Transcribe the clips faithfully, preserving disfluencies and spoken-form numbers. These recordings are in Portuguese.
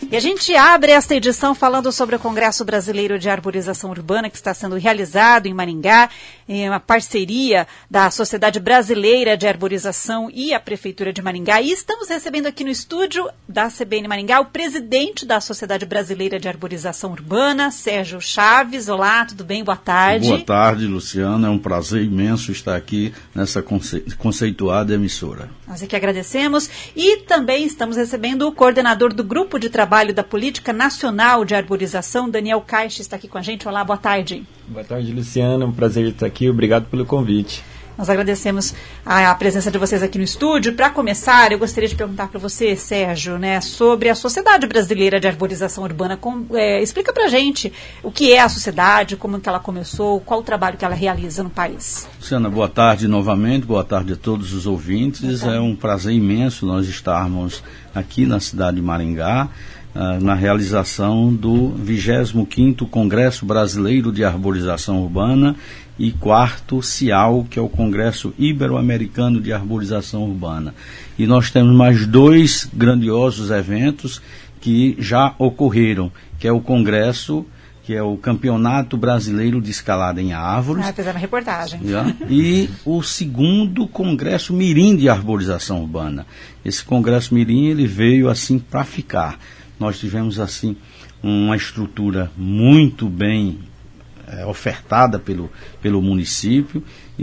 E a gente abre esta edição falando sobre o Congresso Brasileiro de Arborização Urbana, que está sendo realizado em Maringá, em uma parceria da Sociedade Brasileira de Arborização e a Prefeitura de Maringá. E estamos recebendo aqui no estúdio da C B N Maringá o presidente da Sociedade Brasileira de Arborização Urbana, Sérgio Chaves. Olá, tudo bem? Boa tarde. Boa tarde, Luciana. É um prazer imenso estar aqui nessa conce- conceituada emissora. Nós aqui agradecemos. E também estamos recebendo o coordenador do Grupo de Trabalho da Política Nacional de Arborização, Daniel Caixa, está aqui com a gente. Olá, boa tarde. Boa tarde, Luciana. É um prazer estar aqui. Obrigado pelo convite. Nós agradecemos a, a presença de vocês aqui no estúdio. Para começar, eu gostaria de perguntar para você, Sérgio, né, sobre a Sociedade Brasileira de Arborização Urbana. Com, é, explica para a gente o que é a sociedade, como que ela começou, qual o trabalho que ela realiza no país. Luciana, boa tarde novamente, boa tarde a todos os ouvintes. É um prazer imenso nós estarmos aqui na cidade de Maringá, uh, na realização do vigésimo quinto Congresso Brasileiro de Arborização Urbana e quarto CIAL, que é o Congresso Ibero-Americano de Arborização Urbana. E nós temos mais dois grandiosos eventos que já ocorreram, que é o Congresso, que é o Campeonato Brasileiro de Escalada em Árvores. Ah, fizeram a reportagem. Já, e o segundo Congresso Mirim de Arborização Urbana. Esse Congresso Mirim, ele veio assim para ficar. Nós tivemos assim uma estrutura muito bem É, ofertada pelo, pelo município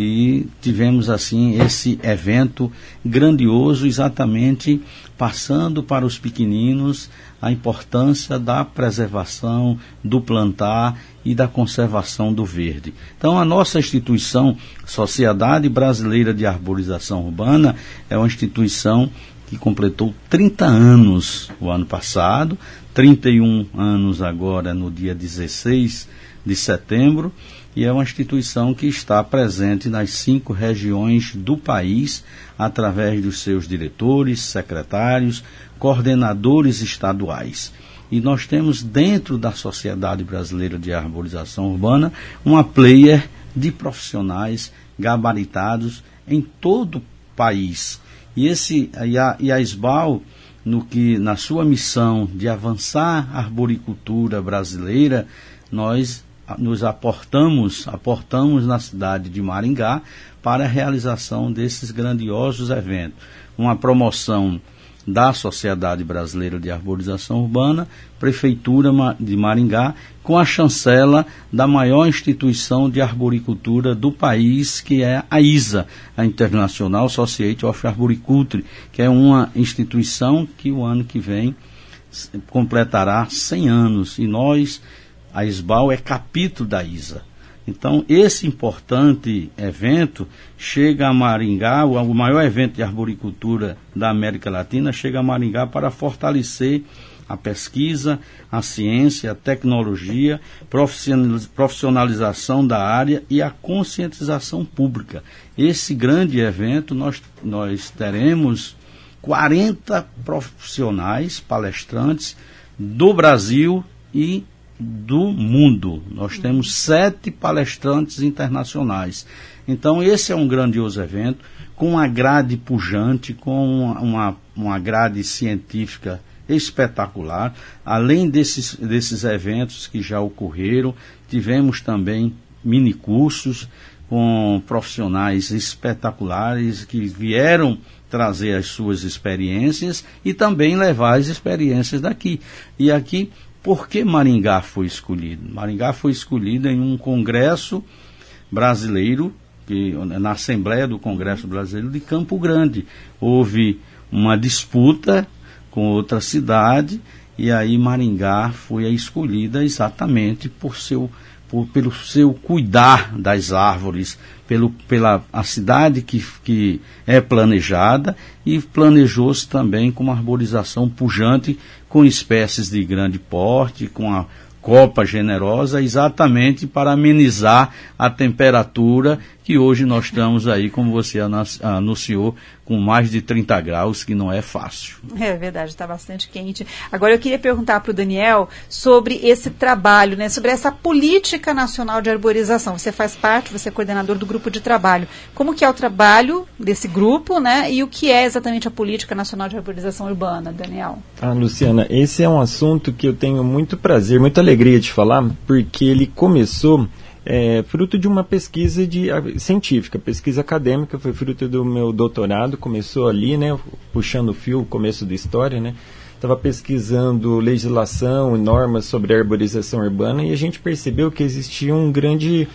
e tivemos assim esse evento grandioso, exatamente passando para os pequeninos a importância da preservação, do plantar e da conservação do verde. Então a nossa instituição, Sociedade Brasileira de Arborização Urbana, é uma instituição que completou trinta anos o ano passado, trinta e um anos agora no dia dezesseis de setembro, e é uma instituição que está presente nas cinco regiões do país, através dos seus diretores, secretários, coordenadores estaduais. E nós temos dentro da Sociedade Brasileira de Arborização Urbana uma player de profissionais gabaritados em todo o país. E, esse, e, a, e a SBAL, no que, na sua missão de avançar a arboricultura brasileira, nós nos aportamos, aportamos na cidade de Maringá para a realização desses grandiosos eventos. Uma promoção da Sociedade Brasileira de Arborização Urbana, Prefeitura de Maringá, com a chancela da maior instituição de arboricultura do país, que é a I S A, a International Association of Arboriculture, que é uma instituição que o ano que vem completará cem anos, e nós, a SBAL, é capítulo da I S A. Então, esse importante evento chega a Maringá, o, o maior evento de arboricultura da América Latina, chega a Maringá para fortalecer a pesquisa, a ciência, a tecnologia, profissionalização da área e a conscientização pública. Esse grande evento, nós, nós teremos quarenta profissionais, palestrantes do Brasil e do mundo. Nós temos sete palestrantes internacionais. Então esse é um grandioso evento, com uma grade pujante, com uma, uma, uma grade científica espetacular. Além desses, desses eventos que já ocorreram, tivemos também minicursos com profissionais espetaculares que vieram trazer as suas experiências e também levar as experiências daqui. E aqui, por que Maringá foi escolhido? Maringá foi escolhido em um congresso brasileiro, que, na Assembleia do Congresso Brasileiro de Campo Grande. Houve uma disputa com outra cidade e aí Maringá foi a escolhida exatamente por seu, por, pelo seu cuidar das árvores, pelo, pela a cidade que, que é planejada, e planejou-se também com uma arborização pujante, com espécies de grande porte, com a copa generosa, exatamente para amenizar a temperatura que hoje nós estamos aí, como você anunciou, com mais de trinta graus, que não é fácil. É verdade, está bastante quente. Agora eu queria perguntar para o Daniel sobre esse trabalho, né, sobre essa política nacional de arborização. Você faz parte, você é coordenador do grupo de trabalho. Como que é o trabalho desse grupo, né, e o que é exatamente a política nacional de arborização urbana, Daniel? Ah, Luciana, esse é um assunto que eu tenho muito prazer, muita alegria de falar, porque ele começou... É, fruto de uma pesquisa de, a, científica, pesquisa acadêmica, foi fruto do meu doutorado, começou ali, né, puxando o fio, o começo da história, né, estava pesquisando legislação e normas sobre a arborização urbana e a gente percebeu que existia um grande,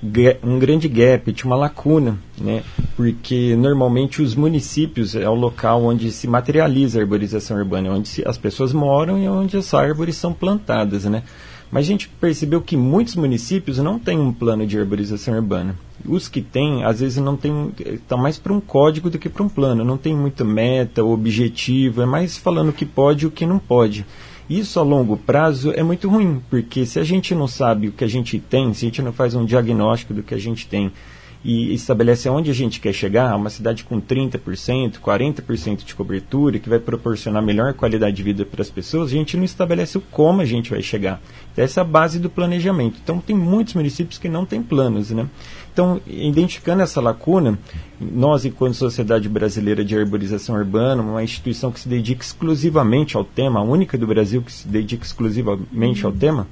um grande gap, tinha uma lacuna, né, porque normalmente os municípios é o local onde se materializa a arborização urbana, onde se, as pessoas moram e onde as árvores são plantadas, né. Mas a gente percebeu que muitos municípios não têm um plano de arborização urbana. Os que têm, às vezes, não têm, estão mais para um código do que para um plano. Não tem muita meta, objetivo, é mais falando o que pode e o que não pode. Isso a longo prazo é muito ruim, porque se a gente não sabe o que a gente tem, se a gente não faz um diagnóstico do que a gente tem e estabelece aonde a gente quer chegar, uma cidade com trinta por cento, quarenta por cento de cobertura, que vai proporcionar melhor qualidade de vida para as pessoas, a gente não estabelece o como a gente vai chegar. Então, essa é a base do planejamento. Então, tem muitos municípios que não têm planos, né? Então, identificando essa lacuna, nós, enquanto Sociedade Brasileira de Arborização Urbana, uma instituição que se dedica exclusivamente ao tema, a única do Brasil que se dedica exclusivamente ao tema,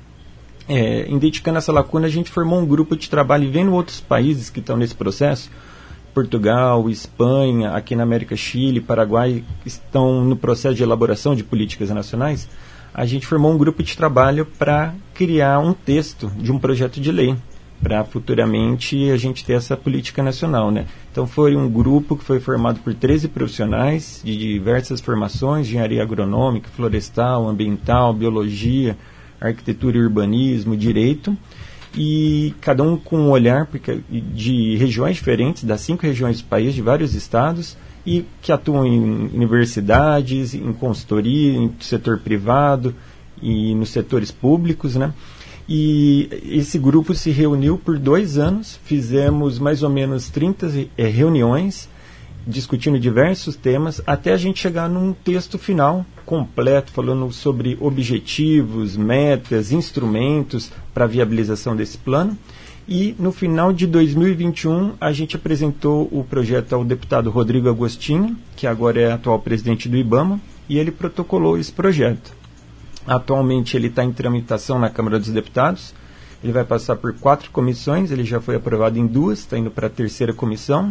É, identificando essa lacuna, a gente formou um grupo de trabalho e vendo outros países que estão nesse processo, Portugal, Espanha, aqui na América, Chile, Paraguai, estão no processo de elaboração de políticas nacionais, a gente formou um grupo de trabalho para criar um texto de um projeto de lei, para futuramente a gente ter essa política nacional, né? Então foi um grupo que foi formado por treze profissionais de diversas formações, engenharia agronômica, florestal, ambiental, biologia, arquitetura e urbanismo, direito, e cada um com um olhar porque, de regiões diferentes, das cinco regiões do país, de vários estados, e que atuam em universidades, em consultoria, em setor privado e nos setores públicos, né? E esse grupo se reuniu por dois anos, fizemos mais ou menos trinta é, reuniões, discutindo diversos temas, até a gente chegar num texto final completo, falando sobre objetivos, metas, instrumentos para a viabilização desse plano. E no final de dois mil e vinte e um, a gente apresentou o projeto ao deputado Rodrigo Agostinho, que agora é atual presidente do IBAMA, e ele protocolou esse projeto. Atualmente ele está em tramitação na Câmara dos Deputados, ele vai passar por quatro comissões, ele já foi aprovado em duas, está indo para a terceira comissão,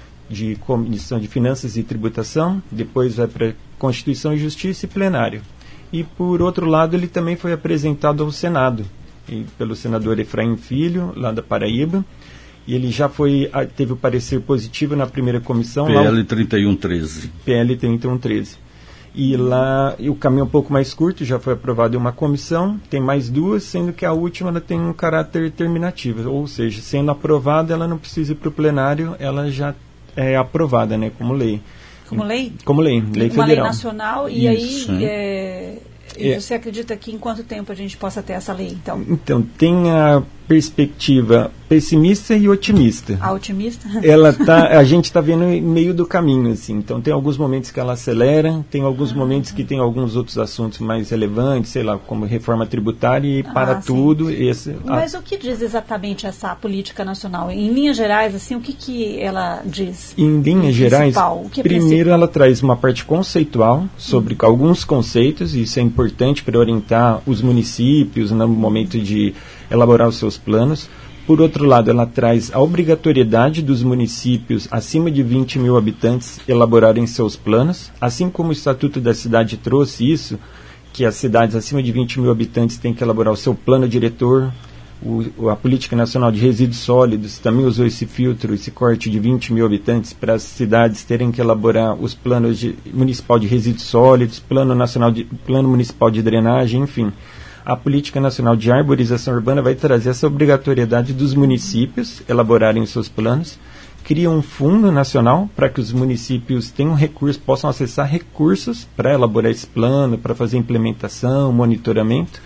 de Comissão de Finanças e Tributação, depois vai para Constituição e Justiça e plenário. E, por outro lado, ele também foi apresentado ao Senado, e, pelo senador Efraim Filho, lá da Paraíba, e ele já foi, teve o parecer positivo na primeira comissão. P L trinta e um treze. P L trinta e um treze. E lá, e o caminho é um pouco mais curto, já foi aprovado em uma comissão, tem mais duas, sendo que a última ela tem um caráter terminativo, ou seja, sendo aprovada, ela não precisa ir para o plenário, ela já é aprovada, né, como lei. Como lei? Como lei, lei Uma federal. lei nacional, e Isso, aí, né? é, e É. você acredita que em quanto tempo a gente possa ter essa lei, então? Então, tem a perspectiva pessimista e otimista. A otimista? Ela tá, a gente está vendo em meio do caminho, assim. Então, tem alguns momentos que ela acelera, tem alguns ah, momentos que tem alguns outros assuntos mais relevantes, sei lá, como reforma tributária e para ah, tudo. Esse, Mas ah, o que diz exatamente essa política nacional? Em linhas gerais, assim, o que, que ela diz? Em linhas gerais, O que é primeiro principal? ela traz uma parte conceitual sobre hum. alguns conceitos, e isso é importante para orientar os municípios no momento de elaborar os seus planos. Por outro lado, ela traz a obrigatoriedade dos municípios acima de vinte mil habitantes elaborarem seus planos, assim como o Estatuto da Cidade trouxe isso, que as cidades acima de vinte mil habitantes têm que elaborar o seu plano diretor. O, a Política Nacional de Resíduos Sólidos também usou esse filtro, esse corte de vinte mil habitantes para as cidades terem que elaborar os planos de, municipal de resíduos sólidos, plano, nacional de, plano municipal de drenagem, enfim. A Política Nacional de Arborização Urbana vai trazer essa obrigatoriedade dos municípios elaborarem os seus planos, cria um fundo nacional para que os municípios tenham recursos, possam acessar recursos para elaborar esse plano, para fazer implementação, monitoramento,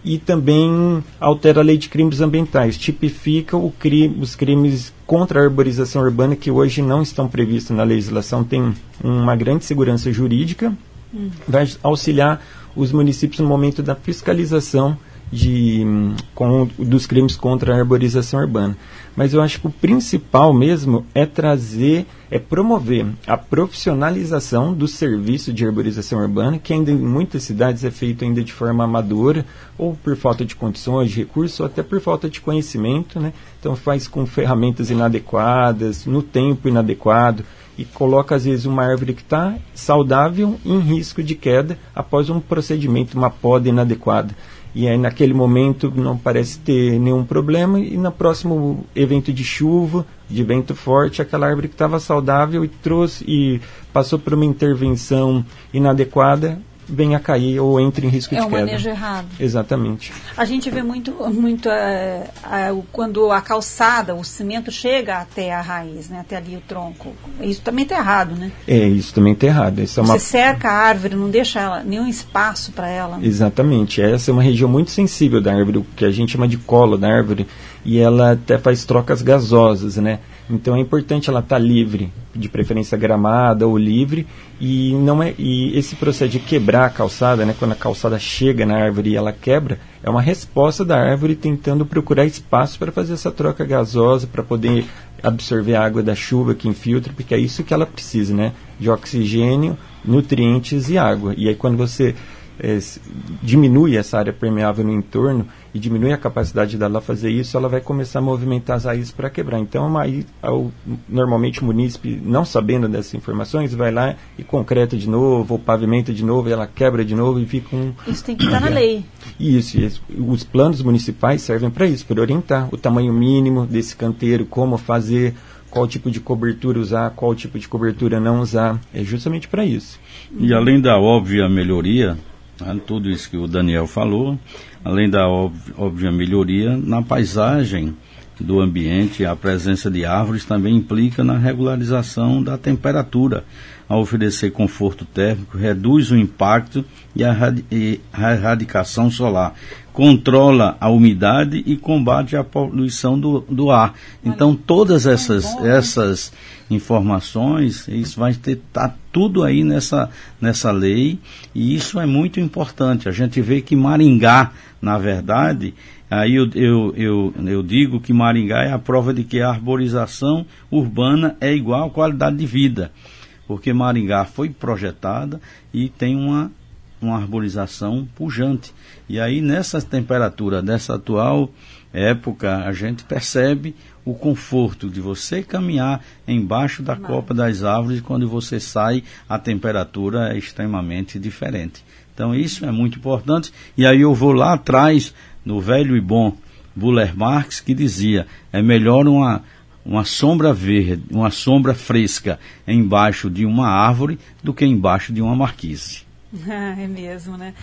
e também altera a lei de crimes ambientais, tipifica o crime, os crimes contra a arborização urbana que hoje não estão previstos na legislação, tem uma grande segurança jurídica, hum. vai auxiliar os municípios no momento da fiscalização de, com, dos crimes contra a arborização urbana. Mas eu acho que o principal mesmo é trazer, é promover a profissionalização do serviço de arborização urbana, que ainda em muitas cidades é feito ainda de forma amadora, ou por falta de condições, de recursos, ou até por falta de conhecimento, né? Então faz com ferramentas inadequadas, no tempo inadequado, e coloca às vezes uma árvore que está saudável em risco de queda após um procedimento, uma poda inadequada. E aí naquele momento não parece ter nenhum problema, e no próximo evento de chuva, de vento forte, aquela árvore que estava saudável e trouxe e passou por uma intervenção inadequada, vem a cair ou entra em risco é de um queda. É um manejo errado. Exatamente. A gente vê muito, muito é, é, quando a calçada, o cimento chega até a raiz, né, até ali o tronco. Isso também está errado, né? É, isso também está errado. Isso é Você uma... cerca a árvore, não deixa ela, nenhum espaço para ela. Né? Exatamente. Essa é uma região muito sensível da árvore, o que a gente chama de colo da árvore, e ela até faz trocas gasosas, né? Então é importante ela estar livre, de preferência gramada ou livre, e não é e esse processo de quebrar a calçada, né, quando a calçada chega na árvore e ela quebra, é uma resposta da árvore tentando procurar espaço para fazer essa troca gasosa, para poder absorver a água da chuva que infiltra, porque é isso que ela precisa, né, de oxigênio, nutrientes e água. E aí quando você é, diminui essa área permeável no entorno e diminui a capacidade dela fazer isso, ela vai começar a movimentar as raízes para quebrar. Então, aí, ao, normalmente o munícipe, não sabendo dessas informações, vai lá e concreta de novo, ou pavimenta de novo, e ela quebra de novo e fica um... Isso tem que estar na lei. Isso, isso. Os planos municipais servem para isso, para orientar o tamanho mínimo desse canteiro, como fazer, qual tipo de cobertura usar, qual tipo de cobertura não usar. É justamente para isso. E além da óbvia melhoria, tudo isso que o Daniel falou, além da óbvia melhoria, na paisagem do ambiente, a presença de árvores também implica na regularização da temperatura, a oferecer conforto térmico, reduz o impacto e a, radi- e a erradicação solar, controla a umidade e combate a poluição do, do ar. Então, todas essas, essas informações, isso vai ter tá tudo aí nessa, nessa lei, e isso é muito importante. A gente vê que Maringá, na verdade, aí eu, eu, eu, eu digo que Maringá é a prova de que a arborização urbana é igual à qualidade de vida, porque Maringá foi projetada e tem uma, uma arborização pujante. E aí, nessa temperatura dessa atual época, a gente percebe o conforto de você caminhar embaixo da Mas... copa das árvores, quando você sai, a temperatura é extremamente diferente. Então, isso é muito importante. E aí eu vou lá atrás, no velho e bom Buller Marx, que dizia, é melhor uma... uma sombra verde, uma sombra fresca embaixo de uma árvore do que embaixo de uma marquise. Ah, é mesmo, né?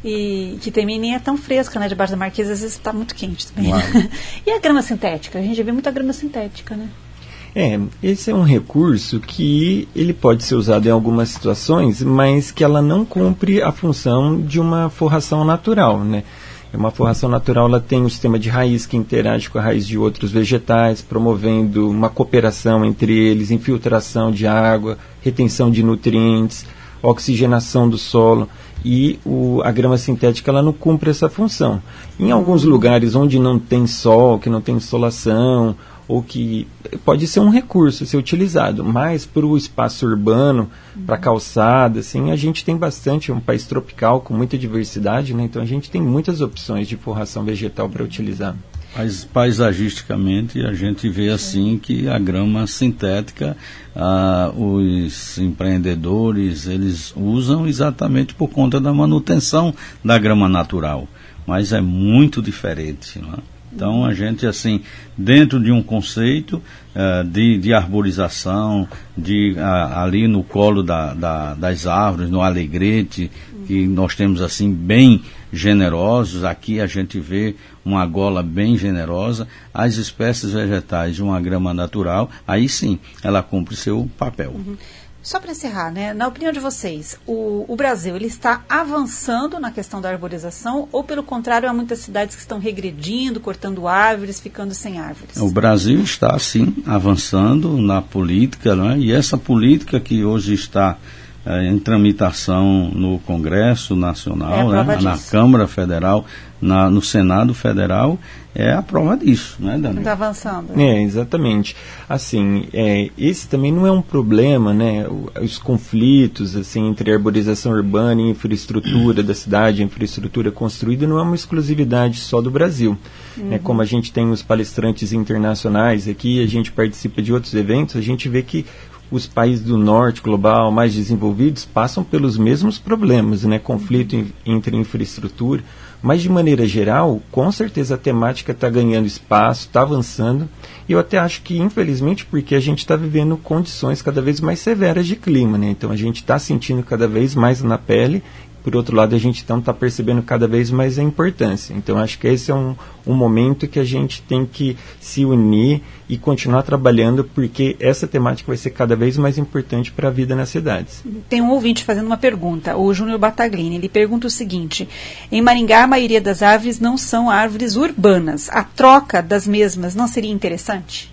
E que também nem é tão fresca, né? Debaixo da marquise, às vezes está muito quente também. E a grama sintética? A gente vê muita grama sintética, né? É, esse é um recurso que ele pode ser usado em algumas situações, mas que ela não cumpre a função de uma forração natural, né? Uma forração natural, ela tem um sistema de raiz que interage com a raiz de outros vegetais, promovendo uma cooperação entre eles, infiltração de água, retenção de nutrientes, oxigenação do solo, e o, a grama sintética ela não cumpre essa função. Em alguns lugares onde não tem sol, que não tem insolação, ou que pode ser um recurso ser utilizado, mas para o espaço urbano, uhum. para calçada, assim, a gente tem bastante, um país tropical com muita diversidade, né? Então a gente tem muitas opções de forração vegetal para utilizar. Mas paisagisticamente a gente vê assim que a grama sintética, ah, os empreendedores, eles usam exatamente por conta da manutenção da grama natural, mas é muito diferente, não é? Então, a gente, assim, dentro de um conceito uh, de, de arborização, de, uh, ali no colo da, da, das árvores, no alegrete, que nós temos, assim, bem generosos, aqui a gente vê uma gola bem generosa, as espécies vegetais de uma grama natural, aí sim, ela cumpre seu papel. Uhum. Só para encerrar, né, na opinião de vocês, o, o Brasil ele está avançando na questão da arborização ou, pelo contrário, há muitas cidades que estão regredindo, cortando árvores, ficando sem árvores? O Brasil está, sim, avançando na política, né? E essa política que hoje está é, em tramitação no Congresso Nacional, é né? Na Câmara Federal, na, no Senado Federal, é a prova disso, né, Daniel? Está avançando. É, exatamente. Assim, é, esse também não é um problema, né? Os conflitos, assim, entre arborização urbana e infraestrutura da cidade, infraestrutura construída, não é uma exclusividade só do Brasil. Uhum. É, como a gente tem os palestrantes internacionais aqui, a gente participa de outros eventos, a gente vê que os países do norte global mais desenvolvidos passam pelos mesmos problemas, né? Conflito in, entre infraestrutura. Mas, de maneira geral, com certeza a temática está ganhando espaço, está avançando. E eu até acho que, infelizmente, porque a gente está vivendo condições cada vez mais severas de clima, né? Então, a gente está sentindo cada vez mais na pele. Por outro lado, a gente então está percebendo cada vez mais a importância. Então, acho que esse é um, um momento que a gente tem que se unir e continuar trabalhando, porque essa temática vai ser cada vez mais importante para a vida nas cidades. Tem um ouvinte fazendo uma pergunta, o Júnior Bataglini. Ele pergunta o seguinte: em Maringá, a maioria das árvores não são árvores urbanas. A troca das mesmas não seria interessante?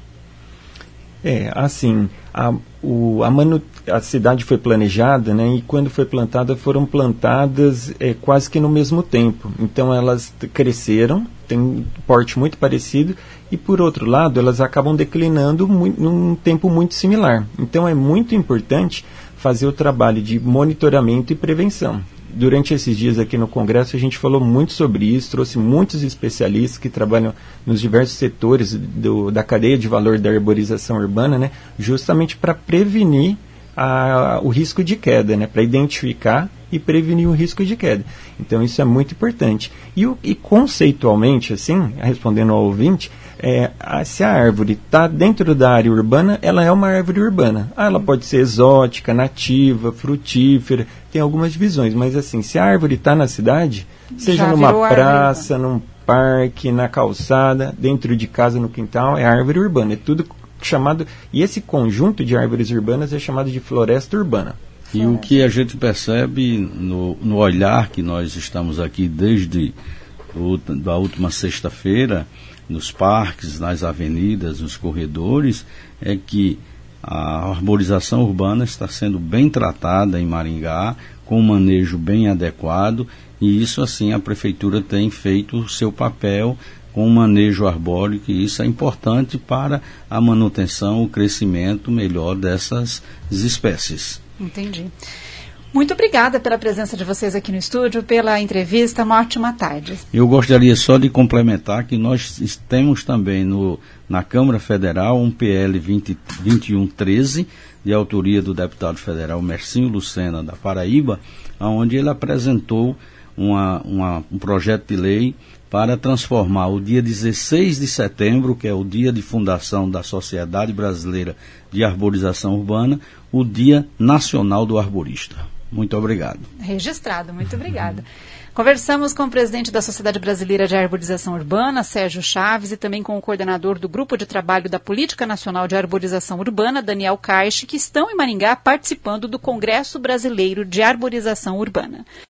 É, assim, a, o, a, manu, a cidade foi planejada, né, e quando foi plantada, foram plantadas é, quase que no mesmo tempo. Então, elas t- cresceram, têm um porte muito parecido, e, por outro lado, elas acabam declinando mu- num tempo muito similar. Então, é muito importante fazer o trabalho de monitoramento e prevenção. Durante esses dias aqui no Congresso, a gente falou muito sobre isso, trouxe muitos especialistas que trabalham nos diversos setores do, da cadeia de valor da arborização urbana, né, justamente para prevenir a, o risco de queda, né, para identificar e prevenir o risco de queda. Então, isso é muito importante. E, o, e conceitualmente, assim, respondendo ao ouvinte, é, a, se a árvore está dentro da área urbana, ela é uma árvore urbana. Ah, ela pode ser exótica, nativa, frutífera, tem algumas divisões, mas assim, se a árvore está na cidade, seja já numa praça, árvore, num parque, na calçada, dentro de casa, no quintal, é árvore urbana. É tudo chamado, e esse conjunto de árvores urbanas é chamado de floresta urbana. E o que a gente percebe no, no olhar que nós estamos aqui desde o, da última sexta-feira, nos parques, nas avenidas, nos corredores, é que a arborização urbana está sendo bem tratada em Maringá, com um manejo bem adequado, e isso assim a prefeitura tem feito o seu papel com o manejo arbórico, e isso é importante para a manutenção, o crescimento melhor dessas espécies. Entendi. Muito obrigada pela presença de vocês aqui no estúdio, pela entrevista. Uma ótima tarde. Eu gostaria só de complementar que nós temos também no, na Câmara Federal um P L vinte e um treze, de autoria do deputado federal Mercinho Lucena, da Paraíba, onde ele apresentou uma, uma, um projeto de lei para transformar o dia dezesseis de setembro, que é o dia de fundação da Sociedade Brasileira de Arborização Urbana, o Dia Nacional do Arborista. Muito obrigado. Registrado, muito obrigada. Conversamos com o presidente da Sociedade Brasileira de Arborização Urbana, Sérgio Chaves, e também com o coordenador do Grupo de Trabalho da Política Nacional de Arborização Urbana, Daniel Caixe, que estão em Maringá participando do Congresso Brasileiro de Arborização Urbana.